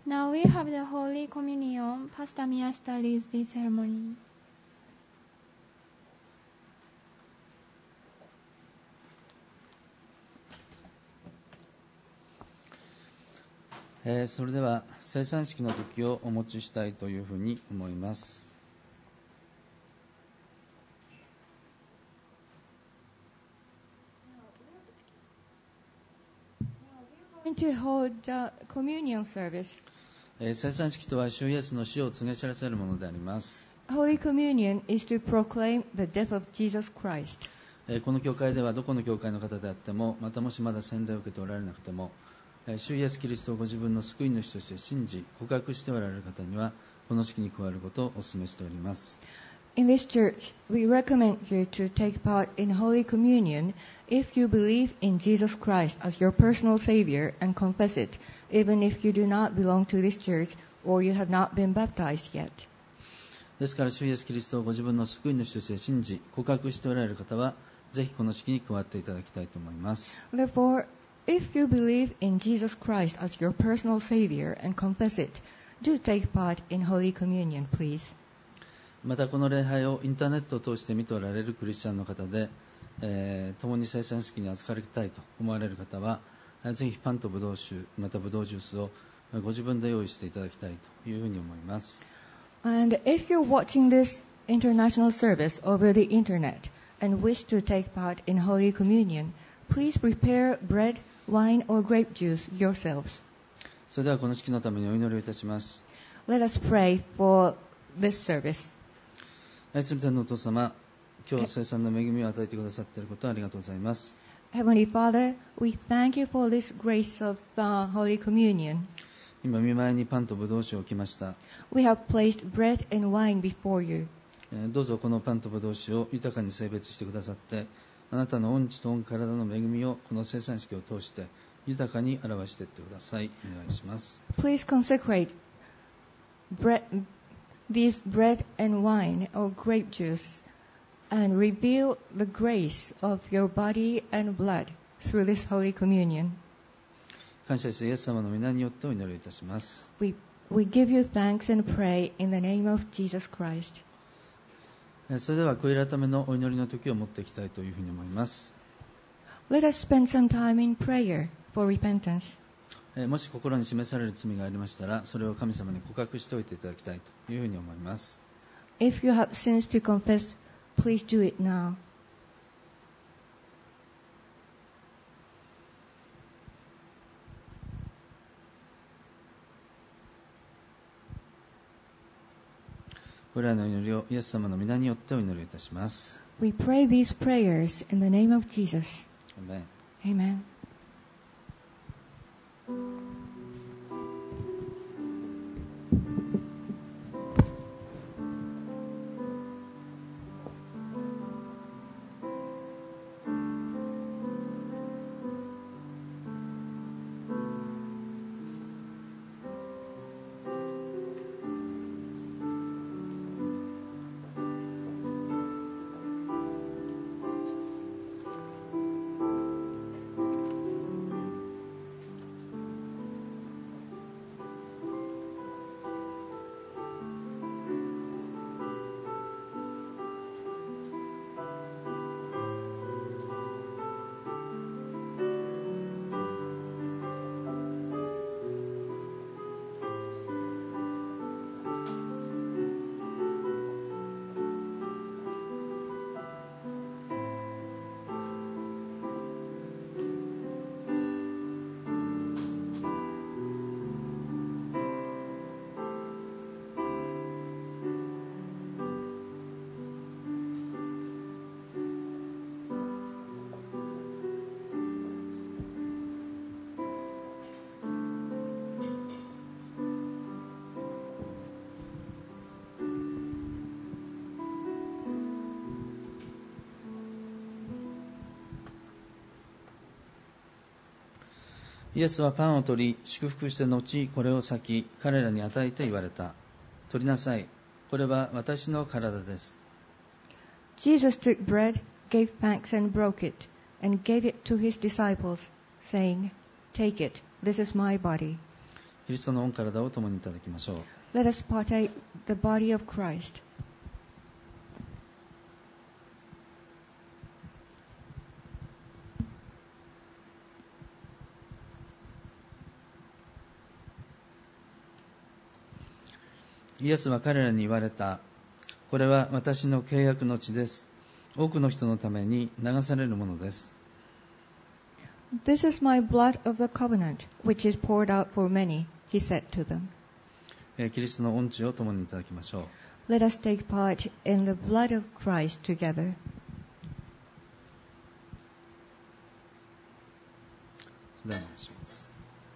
Now we have the Holy Communion. Pastor Miyashita leads the ceremony. それでは聖餐式の時をお持ちしたいというふうに思います。 To hold the communion service. 聖餐式とは主イエスの死を告げ知らせるものであります。 Holy Communion is to proclaim the death of Jesus Christ. この教会ではどこの教会の方であっても、またもしまだ洗礼を受けておられなくても、主イエスキリストをご自分の救い主として信じ告白しておられる方にはこの式に加わることをお勧めしております。 In this church, we recommend you to take part in Holy Communion if you believe in Jesus Christ as your personal Savior and confess it, even if you do not belong to this church or you have not been baptized yet. ですから主イエスキリストをご自分の救い主として信じ告白しておられる方はぜひこの式に加わっていただきたいと思います。 Therefore, if you believe in Jesus Christ as your personal Savior and confess it, do take part in Holy Communion, please. またこの礼拝をインターネットを通して見ておられるクリスチャンの方で、共に聖餐式に預かりたいと思われる方はぜひパンとブドウ酒またブドウジュースをご自分で用意していただきたいというふうに思います。 And if you're watching this international service over the internet and wish to take part in Holy Communion, please prepare bread, wine, or grape juice yourselves. それではこの式のためにお祈りをいたします。 Let us pray for this service. 愛する天のお父様、今日聖餐の恵みを与えてくださっていることをありがとうございます。 Heavenly Father, we thank you for this grace of Holy Communion. 今御前にパンとブドウ酒を置きました。 We have placed bread and wine before you. どうぞこのパンとブドウ酒を豊かに性別してくださって、あなたの御血と御体の恵みをこの聖餐式を通して豊かに表していってください。お願いします。 Please consecrate these bread and wine or grape juice and reveal the grace of your body and blood through this Holy Communion. 感謝してイエス様の皆によってお祈りいたします。 We give you thanks and pray in the name of Jesus Christ. それでは悔い改めのお祈りの時を持っていきたいというふうに思います。 Let us spend some time in prayer for repentance. もし心に示される罪がありましたら、それを神様に告白しておいていただきたいというふうに思います。 If you have sins to confess, please do it now. これらの祈りをイエス様の皆によってお祈りいたします。 We pray these prayers in the name of Jesus. アメン。 Amen. イエスはパンを取り祝福して後これを裂き彼らに与えて言われた。取りなさい、これは私の体です。 Jesus took bread, gave thanks and broke it, and gave it to his disciples, saying, Take it, this is my body. キリストの御体を共にいただきましょう。 Let us partake the body of Christ. イエスは彼らに言われた。これは私の契約の血です。多くの人のために流されるものです。 This is my blood of the covenant, which is poured out for many, he said to them. キリストの御血を共にいただきましょう。 Let us take part in the blood of Christ together. それではお願いします。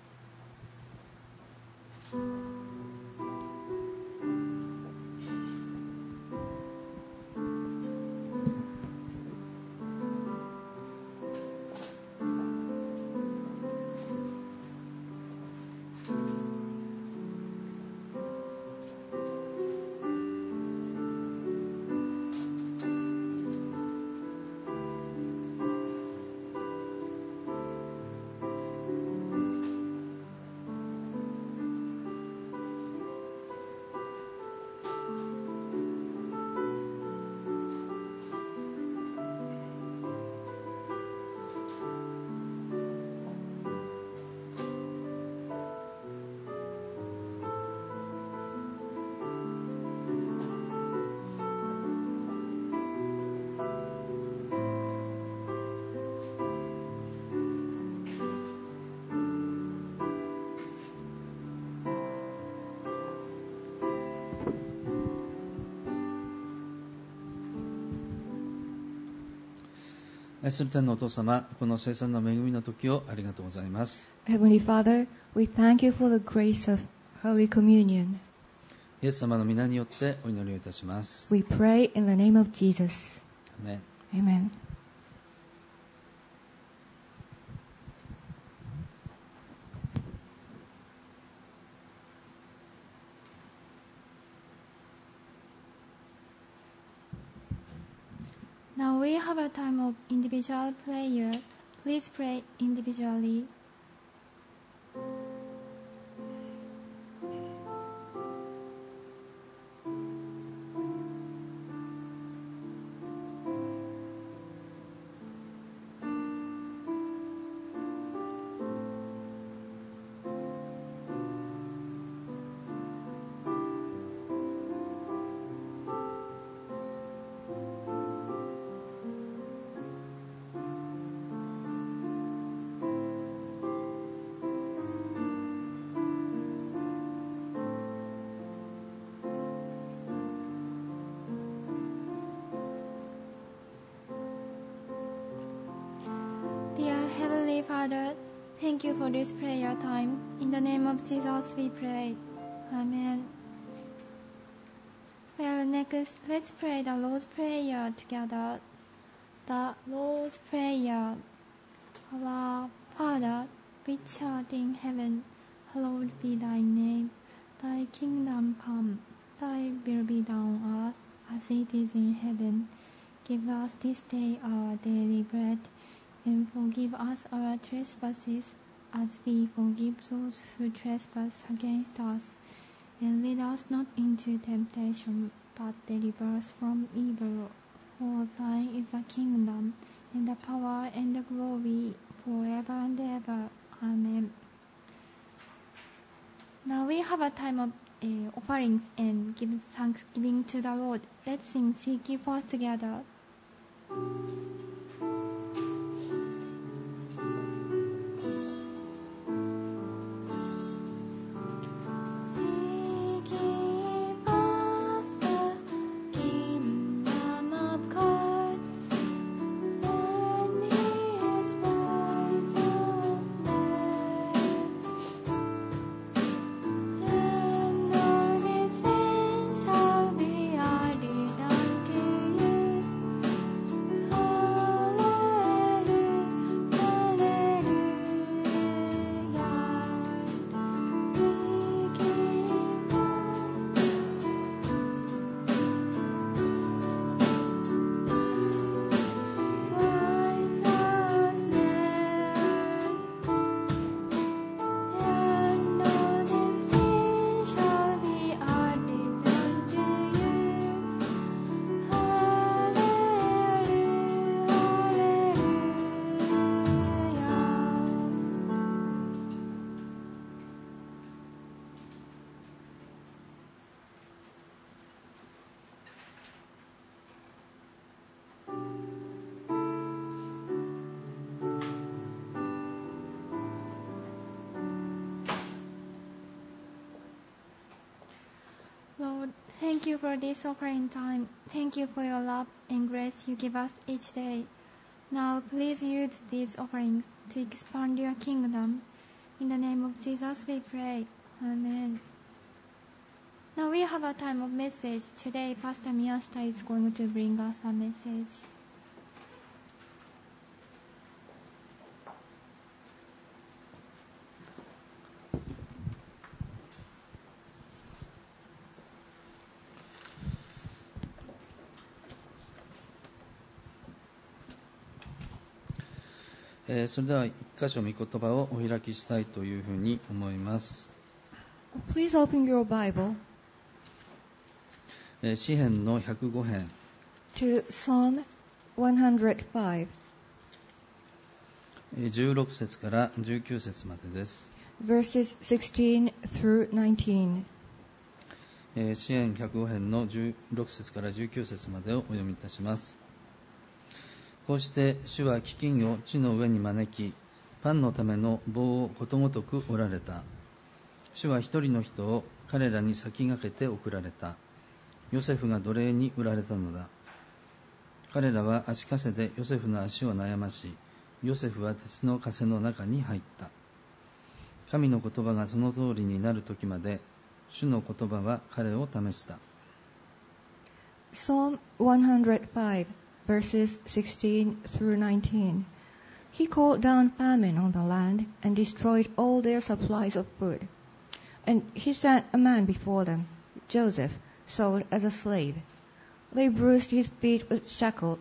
愛する天のお父様、この聖餐の恵みの時をありがとうございます。 Heavenly Father, we thank you for the grace of Holy Communion. イエス様の皆によってお祈りをいたします。 We pray in the name of Jesus. アメン。 Amen. Now we have a time of individual prayer. Please pray individually. Dear Heavenly Father, thank you for this prayer time. In the name of Jesus we pray. Amen. Well, next, let's pray the Lord's Prayer together. The Lord's Prayer. Our Father, which art in heaven, hallowed be thy name. Thy kingdom come, thy will be done on earth as it is in heaven. Give us this day our daily bread, and forgive us our trespasses, as we forgive those who trespass against us. And lead us not into temptation, but deliver us from evil. For thine is the kingdom, and the power, and the glory, forever and ever. Amen. Now we have a time of offerings and give thanksgiving to the Lord. Let's sing Seek Ye First together. Shall be added unto you. Thank you for this offering time. Thank you for your love and grace you give us each day. Now please use these offerings to expand your kingdom. In the name of Jesus we pray. Amen. Now we have a time of message. Today Pastor Miyashita is going to bring us a message. それでは一箇所御言葉をお開きしたいというふうに思います。 Please open your Bible 詩編の105編 to Psalm 105, 16節から19節までです。 verses 16 through 19. 詩編105編の16節から19節までをお読みいたします。こうして主は飢饉を地の上に招き、パンのための棒をことごとく折られた。主は一人の人を彼らに先駆けて送られた。ヨセフが奴隷に売られたのだ。彼らは足かせでヨセフの足を悩まし、ヨセフは鉄の枷の中に入った。神の言葉がその通りになる時まで、主の言葉は彼を試した。 Psalm 105, verses 16 through 19. He called down famine on the land and destroyed all their supplies of food. And he sent a man before them, Joseph, sold as a slave. They bruised his feet with shackles.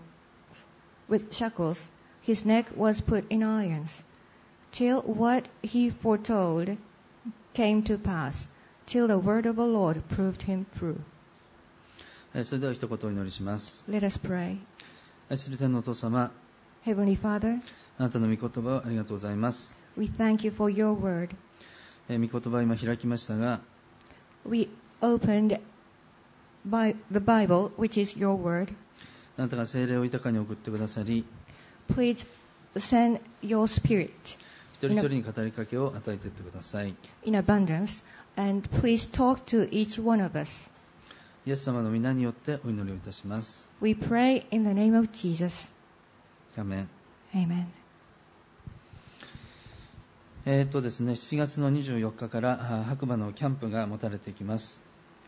His neck was put in irons, till what he foretold came to pass, till the word of the Lord proved him true. それでは一言お祈りします。 Let us pray. 愛する天のお父様、 Heavenly Father, あなたの御言葉をありがとうございます。 we thank you for your word. 御言葉を今開きましたが、 We opened by the Bible, which is your word. あなたが聖霊を豊かに送ってくださり、 Please send your spirit 一人一人に語りかけを与えていってください。 in abundance, and please talk to each one of us. イエス様の皆によってお祈りをいたします。 We pray in the name of Jesus. アメン。 Amen. ですね、7月の24日から白馬のキャンプが持たれていきます。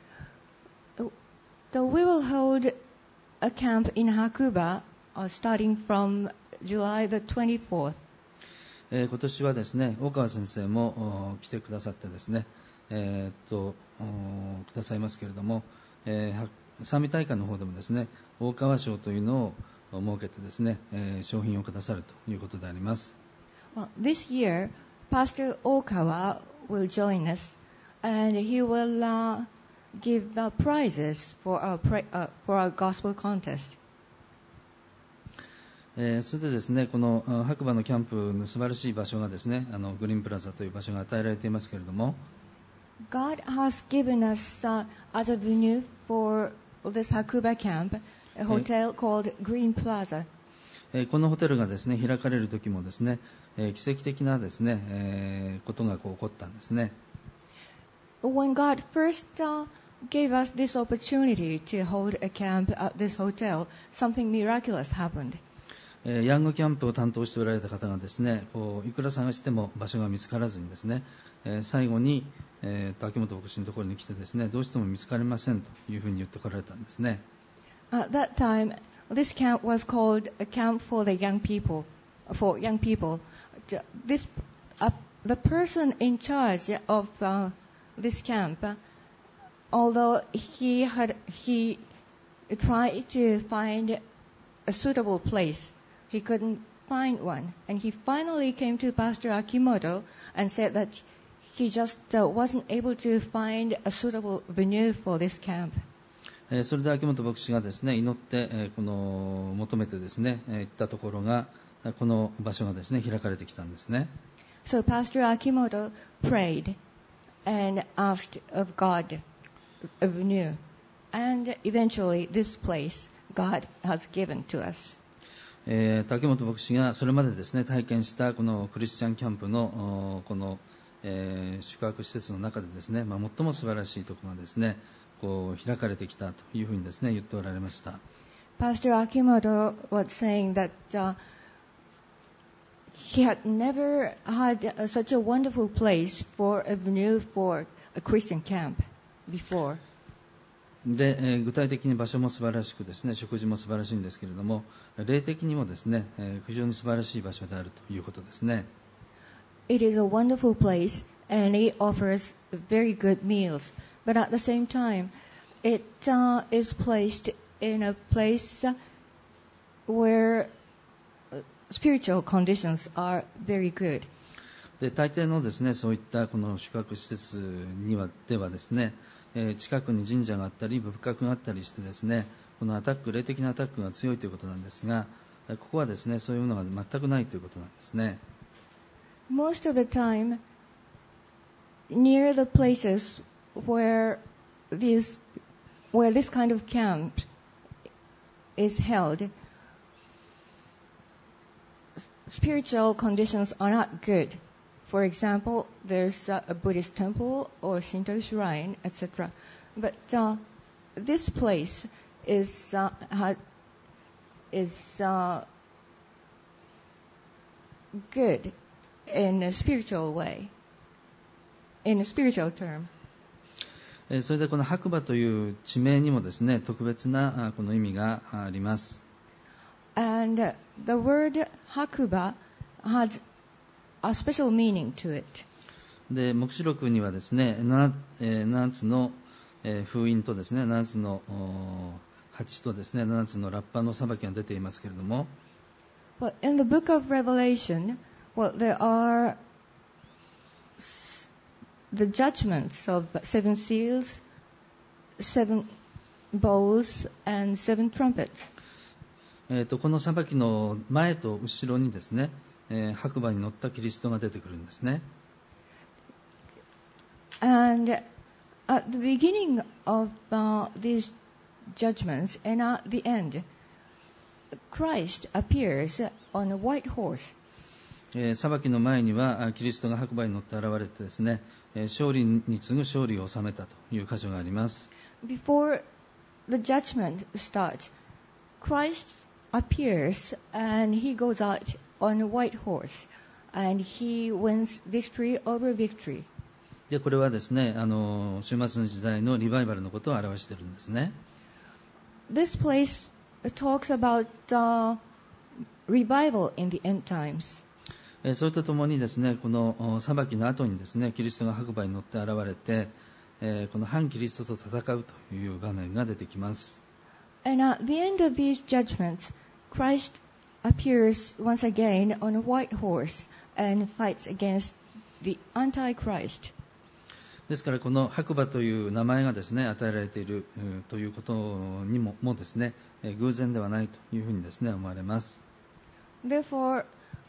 So we will hold a camp in Hakuba starting from July the 24th. 今年はですね、大川先生も来てくださってですね、くださいますけれども、賛美大会の方でもですね、大川賞というのを設けてですね、賞品をくださるということであります。 Well, this year, Pastor Okawa will join us, and he will give prizes for our gospel contest. それでですね、この白馬のキャンプの素晴らしい場所がですね、グリーンプラザという場所が与えられていますけれども、 God has given us as a venue for this Hakuba camp, a hotel called Green Plaza. このホテルがですね、開かれる時もですね、奇跡的なですね、ことが起こったんですね。 When God first gave us this opportunity to hold a camp at this hotel, something miraculous happened. ヤングキャンプを担当しておられた方がですね、いくら探しても場所が見つからずにですね、最後に、秋元牧師のところに来てですね、どうしても見つかりませんというふうに言ってこられたんですね。 At that time, this camp was called a camp for the young people. For young people, the person in charge of this camp, although he tried to find a suitable place, he couldn't find one, and he finally came to Pastor Akimoto and said that he just wasn't able to find a suitable venue for this camp. それで秋元牧師がですね、祈って、求めてですね、行ったところが、この場所がですね、開かれてきたんですね。 So Pastor Akimoto prayed and asked of God a venue, and eventually this place God has given to us. 秋元牧師がそれまでですね、体験したこのクリスチャンキャンプのこの、宿泊施設の中でですね、最も素晴らしいところがですね、 こう開かれてきたというふうにですね言っておられました。 Pastor Akimoto was saying that he had never had such a wonderful place for a venue for a Christian camp before. で、具体的に場所も素晴らしくですね、食事も素晴らしいんですけれども、霊的にもですね、非常に素晴らしい場所であるということですね。 It is a wonderful place and it offers very good meals, but at the same time, it is placed in a place where spiritual conditions are very good. で、大抵のですね、そういったこの宿泊施設ではですね、近くに神社があったり仏閣があったりしてですね、この霊的なアタックが強いということなんですが、ここはですね、そういうものが全くないということなんですね。 Most of the time, near the places where this kind of camp is held, spiritual conditions are not good. For example, there's a Buddhist temple or Shinto shrine, etc. But this place is good in a spiritual way, in a spiritual term. それでこの白馬という地名にもですね、特別なこの意味があります。 And the word Hakuba has a special meaning to it. で、黙示録にはですね、7つの封印とですね、7つの鉢とですね、7つのラッパの裁きが出ていますけれども、 But in the book of Revelation, there are the judgments of 7 seals, 7 bowls, and 7 trumpets. この裁きの前と後ろにですね、白馬に乗ったキリストが出てくるんですね。 And at the beginning of these judgments and at the end, Christ appears on a white horse. 裁きの前にはキリストが白馬に乗って現れてですね、勝利に次ぐ勝利を収めたという箇所があります。 Before the judgment starts, Christ appears and he goes out on a white horse and he wins victory over victory. で、これはですね、終末の時代のリバイバルのことを表しているんですね。 This place talks about revival in the end times. それとともにですね、この裁きの後にですね、キリストが白馬に乗って現れて、この反キリストと戦うという場面が出てきます。 And at the end of these judgments, Christ appears once again on a white horse and fights against the Antichrist. ですからこの白馬という名前がですね与えられているということにもですね偶然ではないというふうにですね思われます。 Therefore,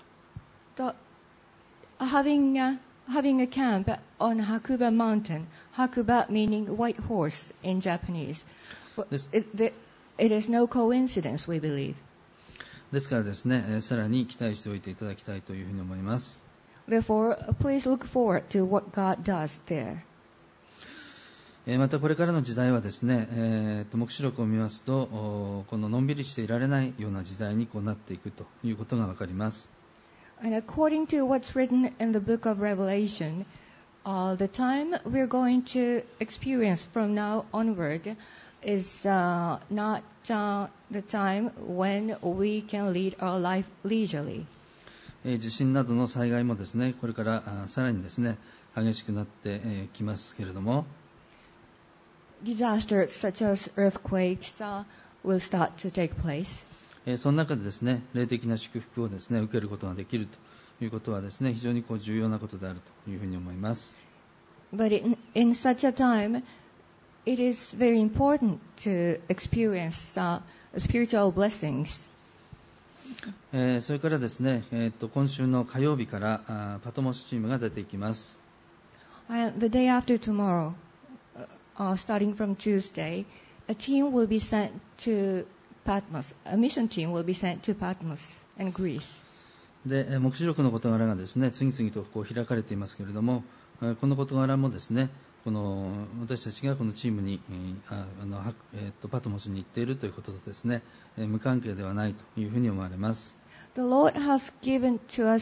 having a camp on Hakuba Mountain, Hakuba meaning white horse in Japanese, it is no coincidence, we believe. ですからですねさらに期待しておいていただきたいというふうに思います。 Therefore, please look forward to what God does there. またこれからの時代はですね、黙示録を見ますとこののんびりしていられないような時代にこうなっていくということがわかります。 And according to what's written in the book of Revelation, the time we're going to experience from now onward is not the time when we can lead our life leisurely. 地震などの災害もですねこれからさらにですね激しくなってきますけれども、 Disasters such as earthquakes will start to take place. その中でですね霊的な祝福をですね受けることができるということはですね非常に重要なことであるというふうに思います。 But in such a time, it is very important to experience spiritual blessings. それからですね、今週の火曜日からパトモスチームが出ていきます。 The day after tomorrow, starting from Tuesday, a team will be sent to Patmos. A mission team will be sent to Patmos in Greece. で、黙示録の事柄がですね、次々とこう開かれていますけれども、この事柄もですね、 この私たちがこのチームにパトモスに行っているということとですね、無関係ではないというふうに思われます。 The Lord has given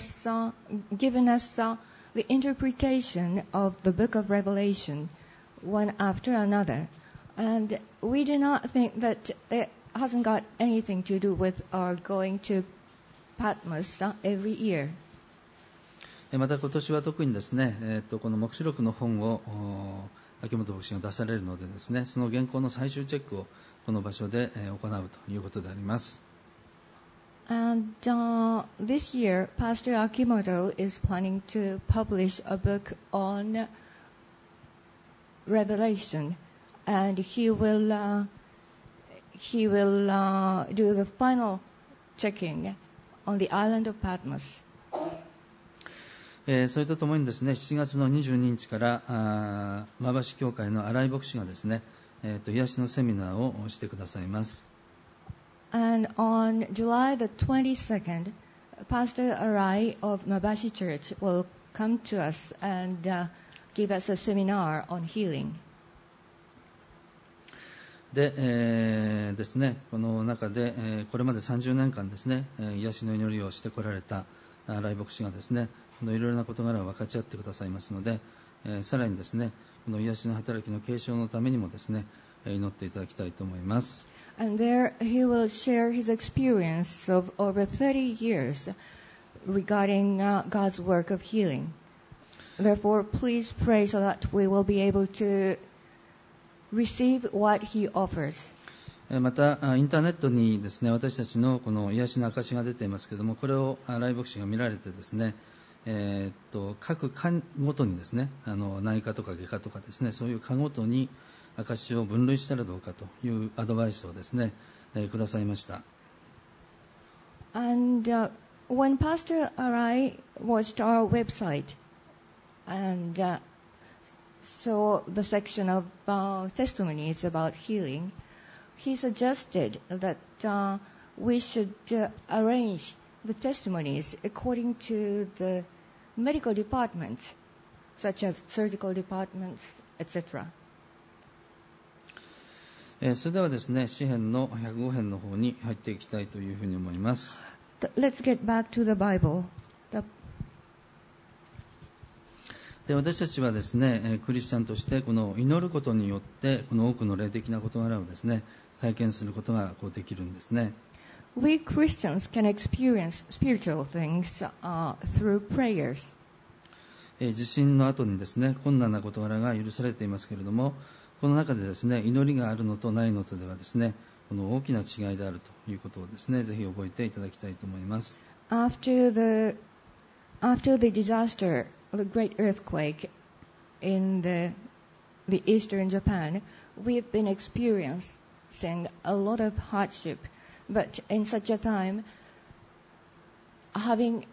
us the interpretation of the book of Revelation, one after another, and we do not think that it hasn't got anything to do with our going to Patmos every year. また今年は特にですね、この黙示録の本を秋元牧師が出されるのでですね、その原稿の最終チェックをこの場所で行うということであります。 And this year, Pastor Akimoto is planning to publish a book on Revelation, and he will do the final checking on the island of Patmos. それとともにですね、7月の22日から馬橋教会の新井牧師がですね、癒しのセミナーをしてくださいます。 And on July the 22nd, Pastor Arai of Mabashi Church will come to us and give us a seminar on healing. で、ですね、この中で、これまで30年間ですね、癒しの祈りをしてこられた新井牧師がですね、いろいろな事柄を分かち合ってくださいますので、さらにですね、この癒しの働きの継承のためにもですね、祈っていただきたいと思います。 And there he will share his experience of over 30 years regarding God's work of healing. Therefore, please pray so that we will be able to receive what he offers. またインターネットにですね、私たちのこの癒しの証が出ていますけれども、これを新井牧師が見られてですね、各科ごとにですね、内科とか外科とかですね、そういう科ごとに証を分類したらどうかというアドバイスをですね、くださいました。 And when Pastor Arai watched our website and saw the section of testimonies about healing, he suggested that we should arrange the testimonies according to the medical departments, such as surgical departments, etc. それではですね、詩編の105編の方に入っていきたいというふうに思います。 Let's get back to the Bible. で、私たちはですね、クリスチャンとしてこの祈ることによってこの多くの霊的な事柄をですね、体験することができるんですね。 We Christians can experience spiritual things through prayers. 地震の後にですね、困難な事柄が許されていますけれども、この中でですね、祈りがあるのとないのとではですね、この大きな違いであるということをですね、ぜひ覚えていただきたいと思います。 After the disaster, the great earthquake in the eastern Japan, we have been experiencing a lot of hardship. But in such a time, having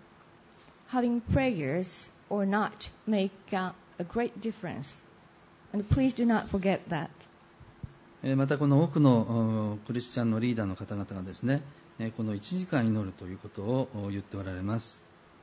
prayers or not make a great difference. And please do not forget that. またこの多くのクリスチャンのリーダーの方々がですね、この1時間祈るということを言っておられます。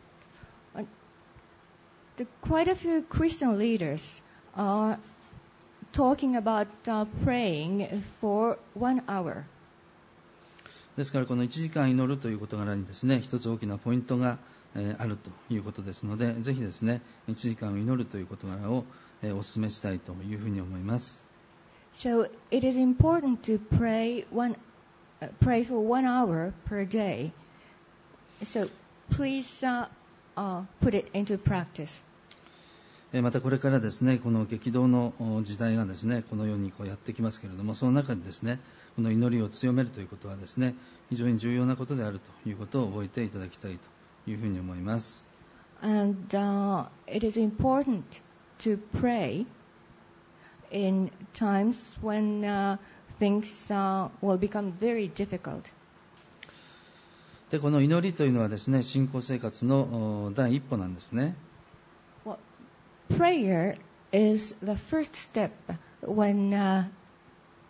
Quite a few Christian leaders are talking about praying for 1 hour. ですからこの1時間祈るという事柄にですね、一つ大きなポイントがあるということですので、ぜひですね、1時間祈るという事柄をお勧めしたいというふうに思います。 So it is important to pray for 1 hour per day. So please put it into practice. またこれからですね、この激動の時代がですね、このようにやってきますけれども、その中でですね、この祈りを強めるということはですね、非常に重要なことであるということを覚えていただきたいというふうに思います。 And it is important to pray in times when things will become very difficult. で、この祈りというのはですね、信仰生活の第一歩なんですね。 Well, prayer is the first step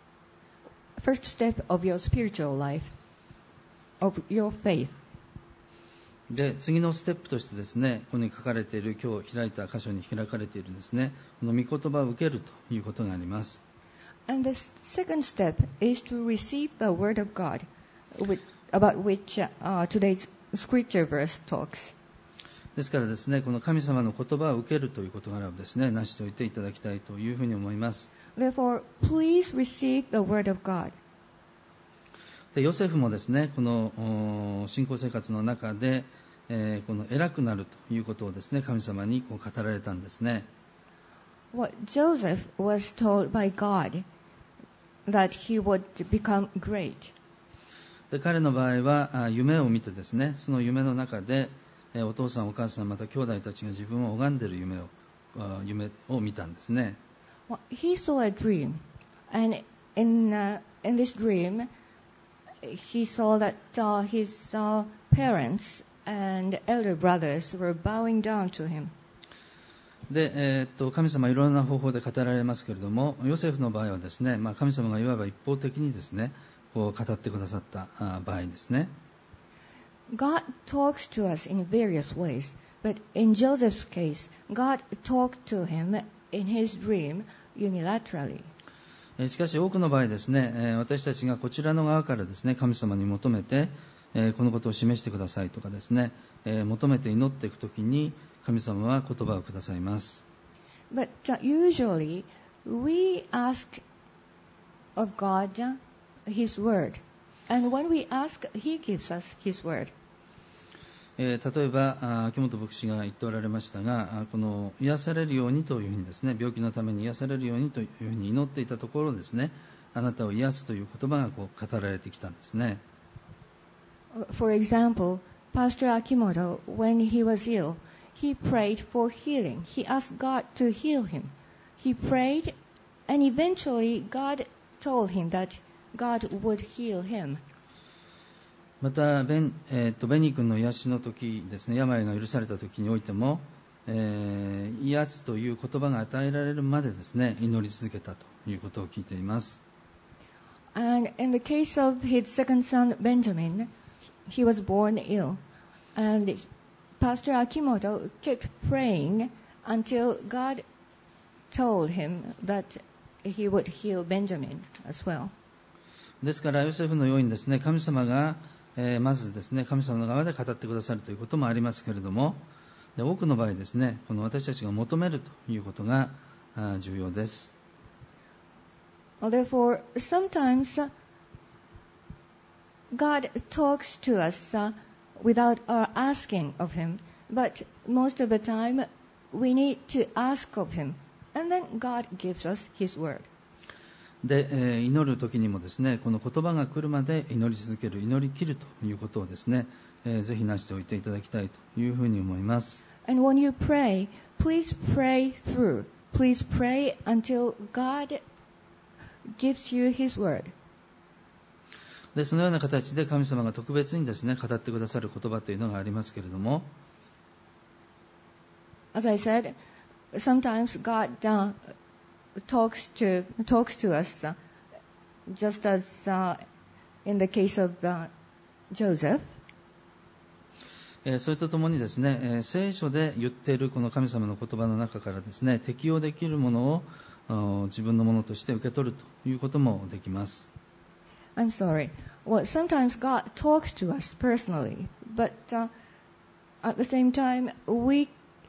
of your spiritual life, of your faith. で、次のステップとしてですね、ここに書かれている、今日開いた箇所に開かれているですね、この御言葉を受けるということがあります。 And the second step is to receive the word of God, about which today's scripture verse talks. ですからですね、この神様の言葉を受けるという事柄をですね、成しておいていただきたいというふうに思います。 Therefore, please receive the word of God. で、ヨセフもですね、この信仰生活の中で、この偉くなるということをですね、神様にこう語られたんですね。 What Joseph was told by God that he would become great. で、彼の場合は夢を見てですね、その夢の中でお父さんお母さんまた兄弟たちが自分を拝んでいる夢を見たんですね。 Well, he saw a dream, and in this dream, he saw that his parents and elder brothers were bowing down to him. で、神様いろんな方法で語られますけれども、ヨセフの場合はですね、神様がいわば一方的にですね、こう語ってくださった場合ですね。 God talks to us in various ways, but in Joseph's case, God talked to him in his dream unilaterally. しかし多くの場合ですね、私たちがこちらの側からですね、神様に求めて、このことを示してくださいとかですね、求めて祈っていくときに神様は言葉をくださいます。 But usually we ask of God His word, and when we ask, He gives us His word. 例えば木本牧師が言っておられましたが、この癒されるようにというふうにですね、病気のために癒されるようにというふうに祈っていたところですね、あなたを癒すという言葉がこう語られてきたんですね。 For example, Pastor Akimoto, when he was ill, he prayed for healing. He asked God to heal him. He prayed, and eventually God told him that God would heal him. またベニー君の癒しの時ですね、病が許された時においても、癒すという言葉が与えられるまでですね、祈り続けたということを聞いています。 And in the case of his second son Benjamin, he was born ill, and Pastor Akimoto kept praying until God told him that he would heal Benjamin as well. ですからヨセフのようにですね、神様がまずですね、神様の側で語ってくださるということもありますけれども、多くの場合ですね、この私たちが求めるということが重要です。 Therefore, sometimes God talks to us without our asking of Him, but most of the time we need to ask of Him, and then God gives us His word. で、祈る時にもですね、この言葉が来るまで祈り続ける、祈り切るということをですね、ぜひなしておいていただきたいというふうに思います。 And when you pray, please pray through. Please pray until God gives you His word. で、そのような形で神様が特別にですね、語ってくださる言葉というのがありますけれども、 As I said, sometimes God talks to us, just as in the case of Joseph. それとともにですね、聖書で言っているこの神様の言葉の中からですね、適用できるものを自分のものとして受け取るということもできます。 I'm sorry. Well, sometimes God talks to us personally, but at the same time, we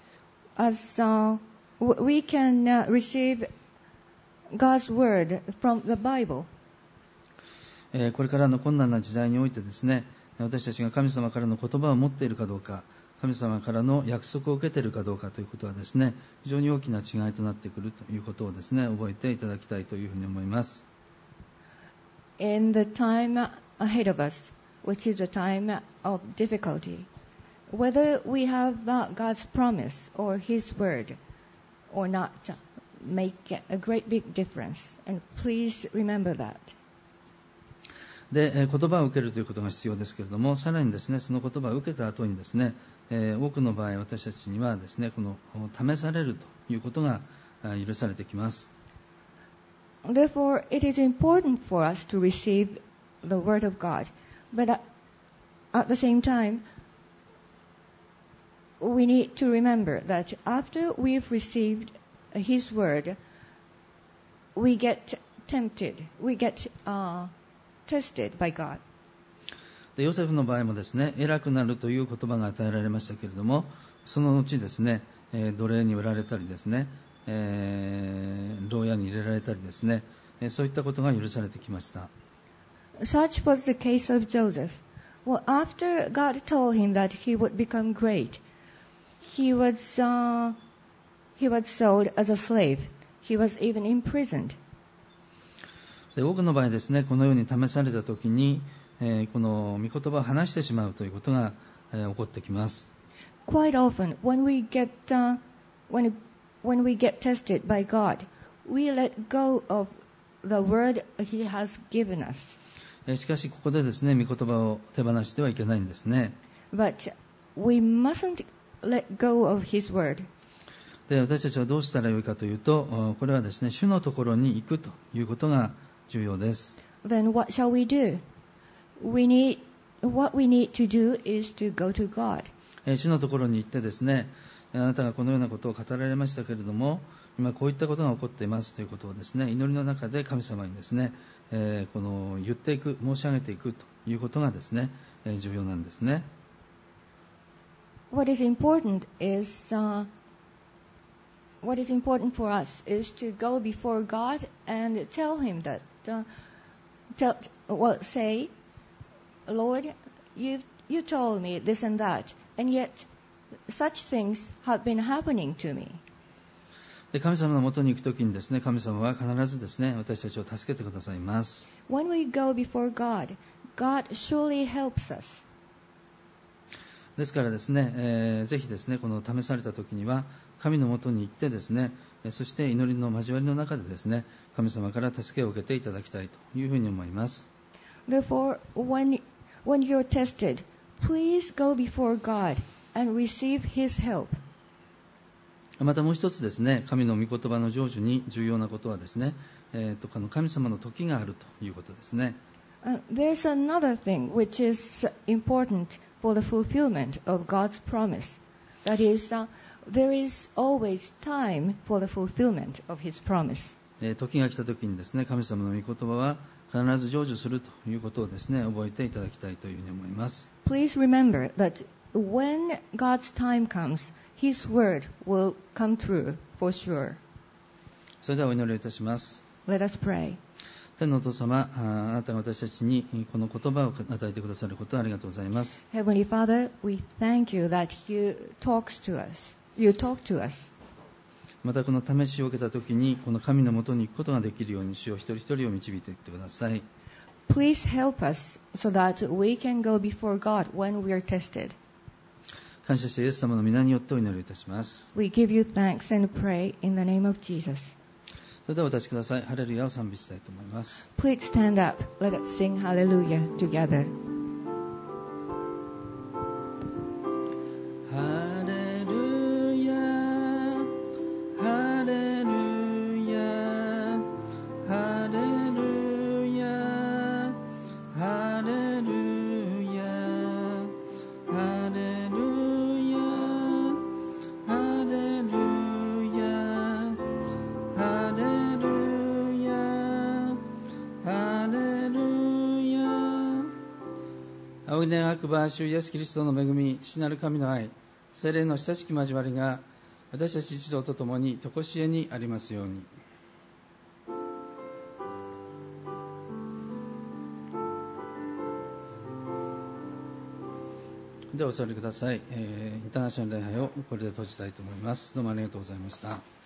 can receive God's word from the Bible. これからの困難な時代においてですね、私たちが神様からの言葉を持っているかどうか、神様からの約束を受けているかどうかということはですね、非常に大きな違いとなってくるということをですね、覚えていただきたいというふうに思います。 In the time ahead of us, which is a time of difficulty, whether we have God's promise or His word or not, make a great big difference. And please remember that. で、言葉を受けるということが必要ですけれども、さらにですね、その言葉を受けた後にですね、多くの場合私たちにはですね、この試されるということが許されてきます。 Therefore, it is important for us to receive the word of God, but at the same time, we need to remember that after we've received His word, we get tempted, we get tested by God. でヨセフの場合もですね、偉くなるという言葉が与えられましたけれども、その後ですね、奴隷に売られたりですね、牢屋に入れられたりですね、そういったことが許されてきました。 Such was the case of Joseph. Well, after God told him that he would become great, he was sold as a slave. He was even imprisoned. で多くの場合ですね、このように試されたときに、この御言葉を話してしまうということが、起こってきます。 Quite often, when we get tested by God, we let go of the word He has given us. しかしここでですね、御言葉を手放してはいけないんですね。 But we mustn't let go of His word. で私たちはどうしたらよいかというと、これはですね、主のところに行くということが重要です。 Then what shall we do? What we need to do is to go to God. 主のところに行ってですね、あなたがこのようなことを語られましたけれども、今こういったことが起こっていますということをですね、祈りの中で神様にですね、この言っていく、申し上げていくということがですね、重要なんですね。 What is important for us is to go before God and tell Him that, say, Lord, you told me this and that, and yet such things have been happening to me. で神様のもとに行くときにですね、神様は必ずですね、私たちを助けてくださいます。 When we go before God, God surely helps us. ですからですね、ぜひですね、この試されたときには神のもとに行ってですね、そして祈りの交わりの中でですね、神様から助けを受けていただきたいというふうに思います。 Therefore, when you're tested, please go before God and receive His help. またもう一つですね、神の御言葉の成就に重要なことはですね、神様の時があるということですね。 There's another thing which is important for the fulfillment of God's promise. That is, there is always time for the fulfillment of His promise. 時が来た時にですね、神様の御言葉は必ず成就するということをですね、覚えていただきたいというふうに思います。 Please remember that when God's time comes, His word will come true for sure. それではお祈りをいたします。 Let us pray. 天のお父様、あなたが私たちにこの言葉を与えてくださることをありがとうございます。 Heavenly Father, we thank you that You talk to us. またこの試しを受けた時にこの神のもとに行くことができるように主を一人一人を導いていってください。 Please help us so that we can go before God when we are tested. 感謝してイエス様の皆によってお祈りいたします。 We give You thanks and pray in the name of Jesus. それではお立ちください。ハレルヤを賛美したいと思います。 Please stand up. Let us sing Hallelujah together. ハレルヤハレルヤハレルヤハレルヤハレルヤハレルヤハレルヤハレルヤ。仰ぎ願くば主イエスキリストの恵み、父なる神の愛、聖霊の親しき交わりが私たち一同とともに常しえにありますように。ではお座りください。インターナショナル礼拝をこれで閉じたいと思います。どうもありがとうございました。